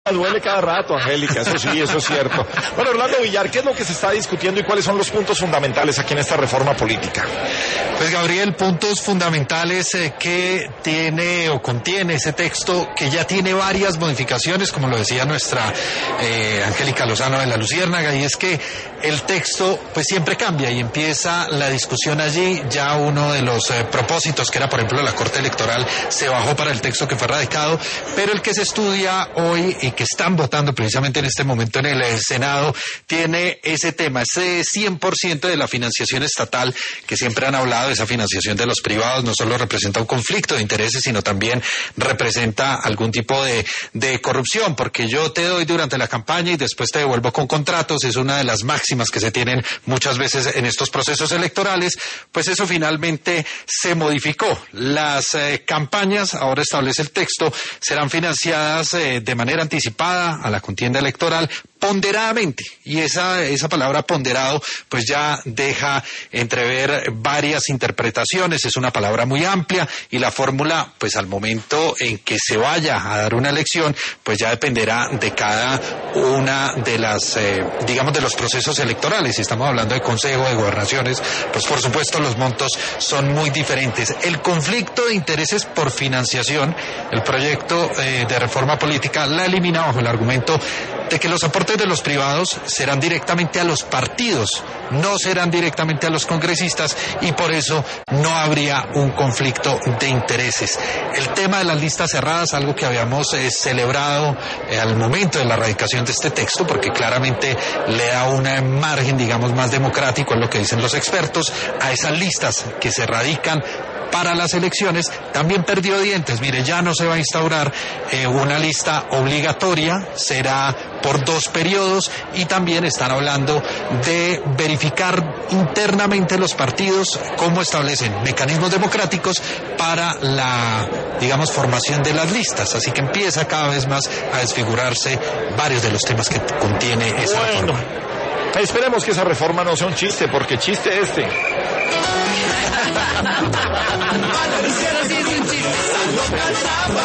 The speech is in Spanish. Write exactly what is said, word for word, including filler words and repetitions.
Duele cada rato, Angélica, eso sí, eso es cierto. Bueno, Orlando Villar, ¿qué es lo que se está discutiendo y cuáles son los puntos fundamentales aquí en esta reforma política? Pues Gabriel, puntos fundamentales eh, que tiene o contiene ese texto que ya tiene varias modificaciones, como lo decía nuestra eh, Angélica Lozano de la Luciérnaga, y es que el texto pues siempre cambia y empieza la discusión allí. Ya uno de los eh, propósitos, que era por ejemplo la Corte Electoral, se bajó para el texto que fue radicado, pero el que se estudia hoy y que están votando precisamente en este momento en el eh, Senado tiene ese tema, ese cien por ciento de la financiación estatal que siempre han hablado. Esa financiación de los privados no solo representa un conflicto de intereses, sino también representa algún tipo de, de corrupción, porque yo te doy durante la campaña y después te devuelvo con contratos. Es una de las máximas que se tienen muchas veces en estos procesos electorales. Pues eso finalmente se modificó. Las eh, campañas, ahora establece el texto, serán financiadas eh, de manera anticipada a la contienda electoral, ponderadamente, y esa esa palabra ponderado pues ya deja entrever varias interpretaciones. Es una palabra muy amplia y la fórmula pues al momento en que se vaya a dar una elección pues ya dependerá de cada una de las eh, digamos de los procesos electorales. Si estamos hablando de consejo, de gobernaciones, pues por supuesto los montos son muy diferentes. El conflicto de intereses por financiación, el proyecto eh, de reforma política la elimina bajo el argumento de que los aportes de los privados serán directamente a los partidos, no serán directamente a los congresistas, y por eso no habría un conflicto de intereses. El tema de las listas cerradas, algo que habíamos eh, celebrado eh, al momento de la radicación de este texto, porque claramente le da un margen, digamos, más democrático, es lo que dicen los expertos, a esas listas que se radican para las elecciones, también perdió dientes. Mire, ya no se va a instaurar eh, una lista obligatoria, será por dos periodos, y también están hablando de verificar internamente los partidos cómo establecen mecanismos democráticos para la, digamos, formación de las listas. Así que empieza cada vez más a desfigurarse varios de los temas que contiene esa bueno, reforma. Esperemos que esa reforma no sea un chiste, porque chiste este.